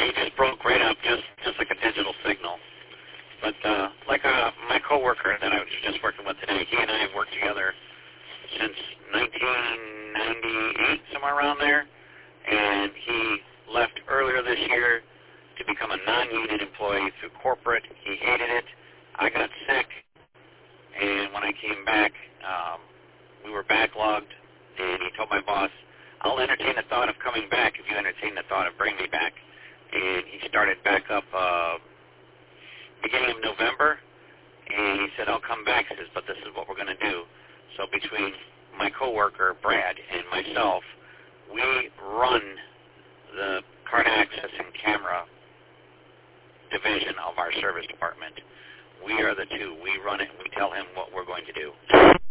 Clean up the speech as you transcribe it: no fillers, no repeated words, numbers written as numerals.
he just broke right up, just like a digital signal. But my coworker that I was just working with today, he and I have worked together since 1998, somewhere around there, and he left earlier this year to become a non-union employee through corporate. He hated it. I got sick, and when I came back, we were backlogged, and he told my boss, I'll entertain the thought of coming back if you entertain the thought of bringing me back. And he started back up beginning of November, and he said, I'll come back. He says, but this is what we're going to do. So between my coworker, Brad, and myself, we run the card access and camera division of our service department. We are the two. We run it, and we tell him what we're going to do.